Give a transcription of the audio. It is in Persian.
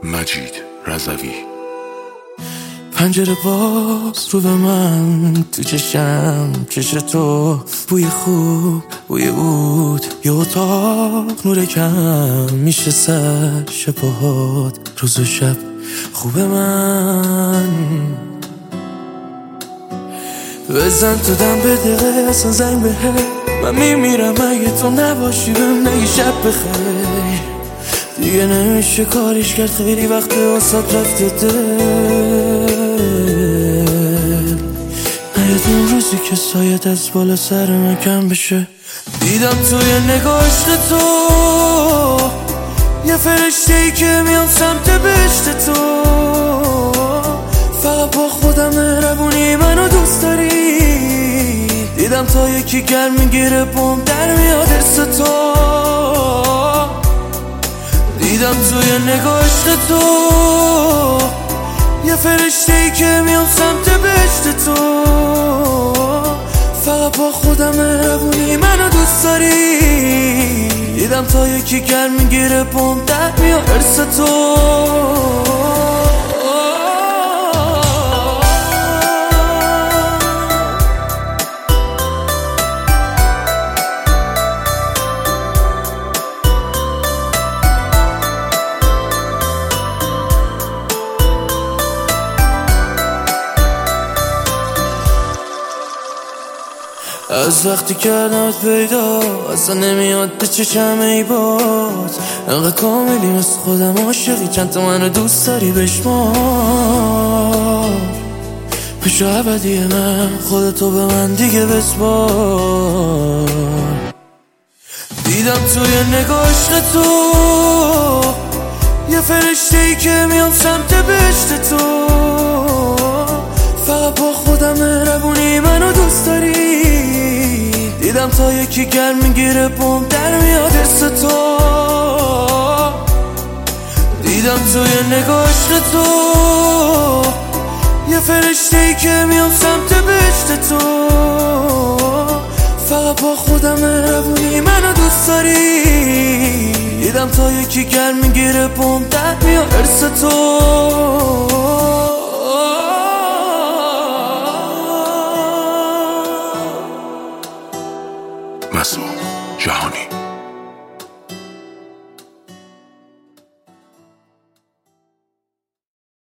مجید رضوی. پنجره باز رو به من، تو چشم چش تو، بوی خوب بوی عود، یه اتاق نور کم میشه سر شبهات، روز و شب خوب من. بزن تو دم بده اصلا زنگ بهه، من میمیرم اگه تو نباشی بهم نگی شب بخیر. دیگه نمیشه کاریش کرد، خیلی وقت واسات رفته دل. نیاد اون روزی که سایت از بالا سر من کم بشه. دیدم توی نگاه عشق تو یه فرشته‌ای که میام سمت بهشت تو. فقط با خودم مهربونی منو دوست داری. دیدم تا یکی گرم میگیره بوم در میاد حس تو. دیدم توی نگاه عشق تو یه فرشته‌ای که میام سمت بهشت تو. فقط با خودم مهربونی منو دوست داری. دیدم تا یکی گرم میگیره بوم در میاد حس تو. از وقتی کردمت پیدا اصلا نمیاد به چشم ای باز. انقدر کاملی مثل خودم عاشقی، چند تا منو دوست داری بشمار. بشو ابدی من، خودتو به من دیگه بسپار. دیدم توی نگاه عشق تو یه فرشته‌ای که میام سمت بهشت تو. فقط با خودم مهربونی منو دوست داری. دیدم تا یکی گرم میگیره بوم در میاد حس تو. دیدم توی نگاه عشق تو یه فرشته‌ای که میام سمت بهشت تو. فقط با خودم مهربونی منو دوست داری. دیدم تا یکی گرم میگیره بوم در میاد حس تو.